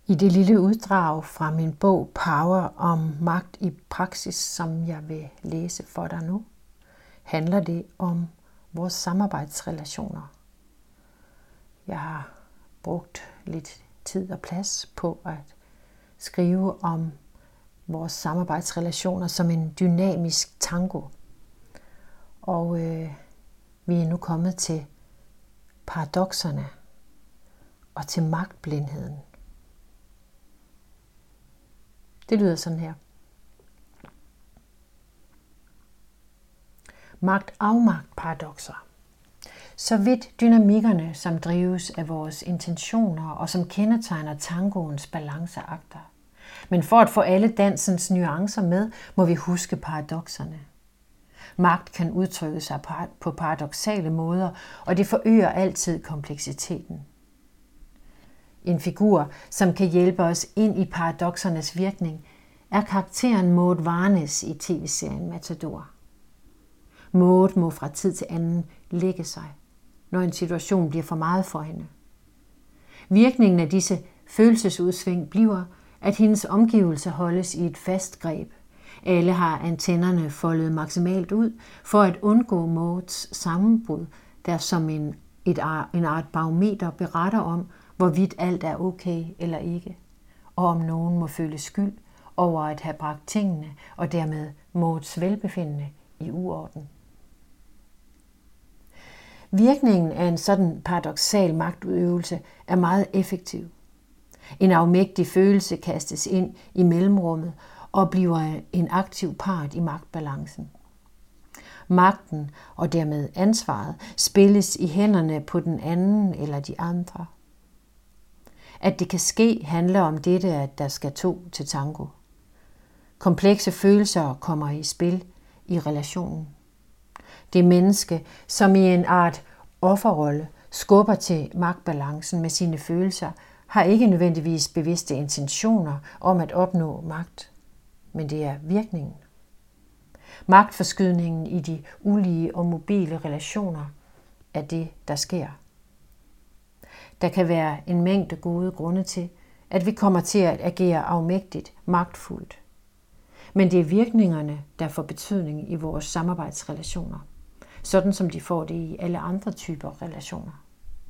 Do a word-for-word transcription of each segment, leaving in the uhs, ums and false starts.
I det lille uddrag fra min bog Power om magt i praksis, som jeg vil læse for dig nu, handler det om vores samarbejdsrelationer. Jeg har brugt lidt tid og plads på at skrive om vores samarbejdsrelationer som en dynamisk tango. Og øh, vi er nu kommet til paradokserne og til magtblindheden. Det lyder sådan her. Magt-afmagt-paradokser. Så vidt dynamikkerne, som drives af vores intentioner og som kendetegner tangoens balanceakter. Men for at få alle dansens nuancer med, må vi huske paradokserne. Magt kan udtrykke sig på paradoksale måder, og det forøger altid kompleksiteten. En figur, som kan hjælpe os ind i paradoksernes virkning, er karakteren Maud Varnæs i tv-serien Matador. Maud må fra tid til anden lægge sig, når en situation bliver for meget for hende. Virkningen af disse følelsesudsving bliver, at hendes omgivelser holdes i et fast greb. Alle har antennerne foldet maksimalt ud for at undgå Mauds sammenbrud, der som en, et, en art barometer beretter om, hvorvidt alt er okay eller ikke, og om nogen må føle skyld over at have bragt tingene og dermed Mauds velbefindende i uorden. Virkningen af en sådan paradoksal magtudøvelse er meget effektiv. En afmægtig følelse kastes ind i mellemrummet og bliver en aktiv part i magtbalancen. Magten og dermed ansvaret spilles i hænderne på den anden eller de andre. At det kan ske handler om dette, at der skal to til tango. Komplekse følelser kommer i spil i relationen. Det menneske, som i en art offerrolle skubber til magtbalancen med sine følelser, har ikke nødvendigvis bevidste intentioner om at opnå magt, men det er virkningen. Magtforskydningen i de ulige og mobile relationer er det, der sker. Der kan være en mængde gode grunde til, at vi kommer til at agere afmægtigt, magtfuldt. Men det er virkningerne, der får betydning i vores samarbejdsrelationer, sådan som de får det i alle andre typer relationer.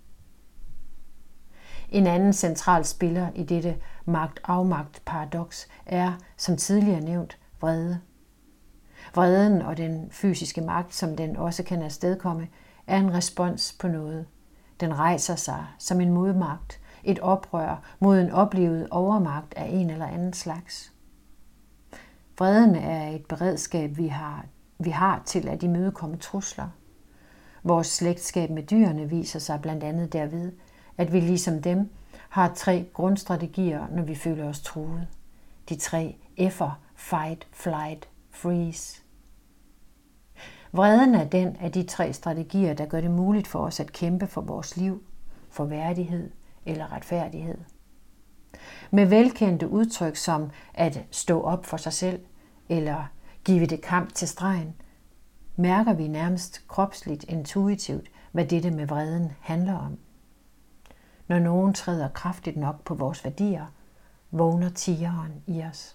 En anden central spiller i dette magt-afmagt-paradoks er, som tidligere nævnt, vrede. Vreden og den fysiske magt, som den også kan afstedkomme, er en respons på noget. Den rejser sig som en modmagt, et oprør mod en oplevet overmagt af en eller anden slags. Vreden er et beredskab, vi har, vi har til at imødekomme trusler. Vores slægtskab med dyrene viser sig blandt andet derved, at vi ligesom dem har tre grundstrategier, når vi føler os truet. De tre F'er, fight, flight, freeze. Vreden er den af de tre strategier, der gør det muligt for os at kæmpe for vores liv, for værdighed eller retfærdighed. Med velkendte udtryk som at stå op for sig selv eller give det kamp til stregen, mærker vi nærmest kropsligt intuitivt, hvad dette med vreden handler om. Når nogen træder kraftigt nok på vores værdier, vågner tigeren i os.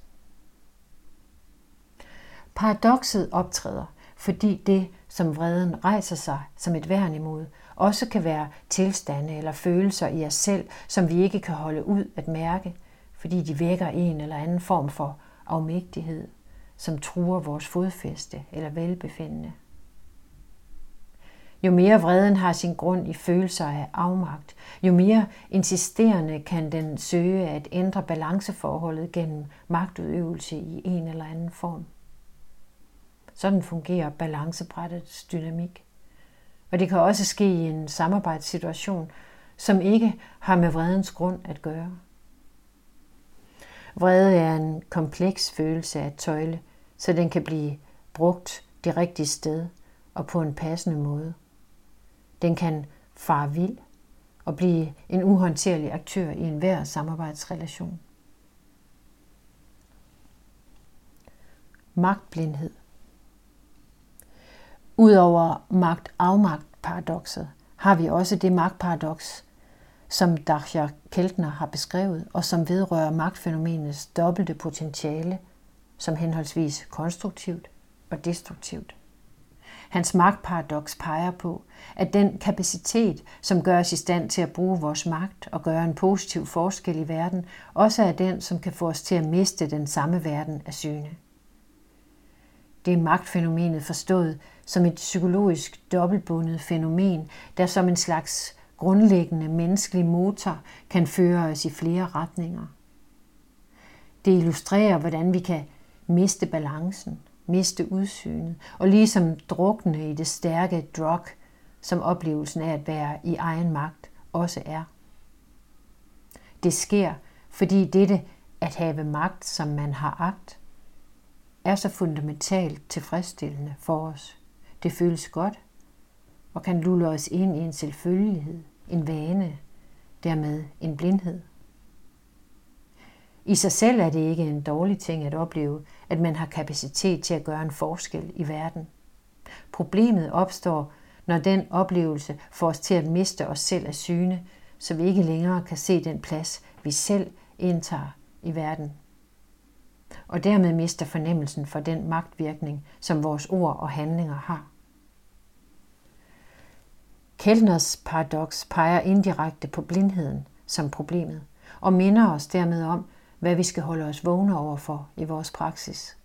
Paradokset optræder, fordi det, som vreden rejser sig som et værn imod, også kan være tilstande eller følelser i os selv, som vi ikke kan holde ud at mærke, fordi de vækker en eller anden form for afmægtighed, som truer vores fodfæste eller velbefindende. Jo mere vreden har sin grund i følelser af afmagt, jo mere insisterende kan den søge at ændre balanceforholdet gennem magtudøvelse i en eller anden form. Sådan fungerer balancebrættets dynamik. Og det kan også ske i en samarbejdssituation, som ikke har med vredens grund at gøre. Vrede er en kompleks følelse at tøjle, så den kan blive brugt det rigtige sted og på en passende måde. Den kan fare vild og blive en uhåndterlig aktør i enhver samarbejdsrelation. Magtblindhed. Udover magt-afmagt-paradokset har vi også det magtparadoks, som Dacher Keltner har beskrevet, og som vedrører magtfænomenets dobbelte potentiale, som henholdsvis konstruktivt og destruktivt. Hans magtparadoks peger på, at den kapacitet, som gør os i stand til at bruge vores magt og gøre en positiv forskel i verden, også er den, som kan få os til at miste den samme verden af syne. Det er magtfænomenet forstået som et psykologisk dobbeltbundet fænomen, der som en slags grundlæggende menneskelig motor kan føre os i flere retninger. Det illustrerer, hvordan vi kan miste balancen, miste udsynet og ligesom drukne i det stærke drug, som oplevelsen af at være i egen magt også er. Det sker, fordi dette at have magt, som man har agt, er så fundamentalt tilfredsstillende for os. Det føles godt og kan lulle os ind i en selvfølgelighed, en vane, dermed en blindhed. I sig selv er det ikke en dårlig ting at opleve, at man har kapacitet til at gøre en forskel i verden. Problemet opstår, når den oplevelse får os til at miste os selv af syne, så vi ikke længere kan se den plads, vi selv indtager i verden. Og dermed mister fornemmelsen for den magtvirkning, som vores ord og handlinger har. Keltners paradoks peger indirekte på blindheden som problemet, og minder os dermed om, hvad vi skal holde os vågne overfor i vores praksis.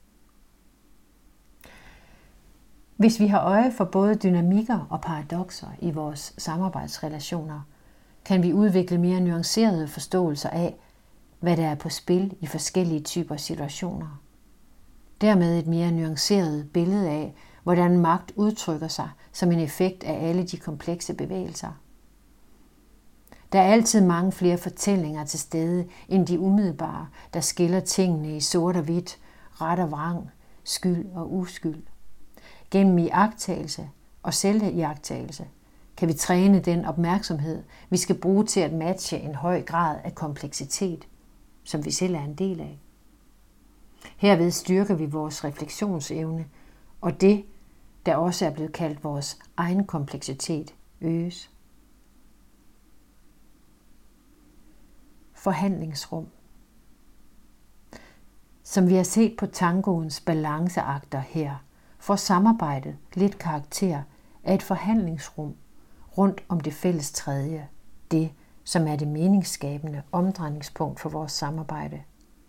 Hvis vi har øje for både dynamikker og paradokser i vores samarbejdsrelationer, kan vi udvikle mere nuancerede forståelser af, hvad der er på spil i forskellige typer situationer. Dermed et mere nuanceret billede af, hvordan magt udtrykker sig som en effekt af alle de komplekse bevægelser. Der er altid mange flere fortællinger til stede end de umiddelbare, der skiller tingene i sort og hvidt, ret og vrang, skyld og uskyld. Gennem iagttagelse og selviagttagelse kan vi træne den opmærksomhed, vi skal bruge til at matche en høj grad af kompleksitet, som vi selv er en del af. Herved styrker vi vores refleksionsevne, og det, der også er blevet kaldt vores egen kompleksitet, øges. Forhandlingsrum. Som vi har set på tangoens balanceakter her, får samarbejdet lidt karakter af et forhandlingsrum rundt om det fælles tredje, det som er det meningsskabende omdrejningspunkt for vores samarbejde.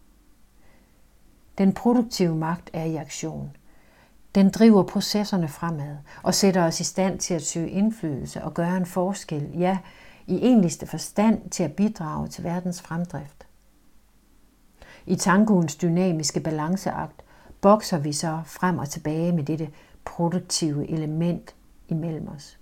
Den produktive magt er i aktion. Den driver processerne fremad og sætter os i stand til at søge indflydelse og gøre en forskel, ja, i egentligste forstand til at bidrage til verdens fremdrift. I tangoens dynamiske balanceakt bokser vi så frem og tilbage med dette produktive element imellem os.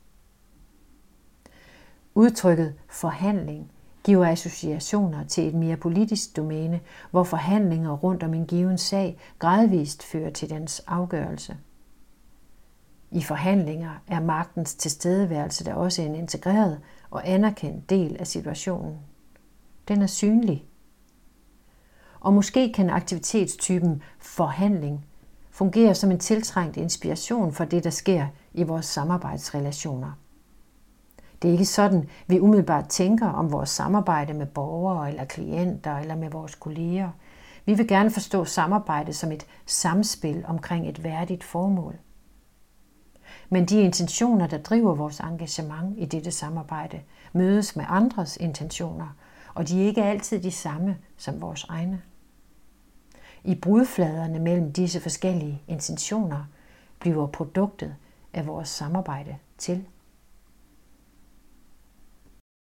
Udtrykket forhandling giver associationer til et mere politisk domæne, hvor forhandlinger rundt om en given sag gradvist fører til dens afgørelse. I forhandlinger er magtens tilstedeværelse der også en integreret og anerkendt del af situationen. Den er synlig. Og måske kan aktivitetstypen forhandling fungere som en tiltrængt inspiration for det, der sker i vores samarbejdsrelationer. Det er ikke sådan, vi umiddelbart tænker om vores samarbejde med borgere eller klienter eller med vores kolleger. Vi vil gerne forstå samarbejdet som et samspil omkring et værdigt formål. Men de intentioner, der driver vores engagement i dette samarbejde, mødes med andres intentioner, og de er ikke altid de samme som vores egne. I brudfladerne mellem disse forskellige intentioner bliver produktet af vores samarbejde til.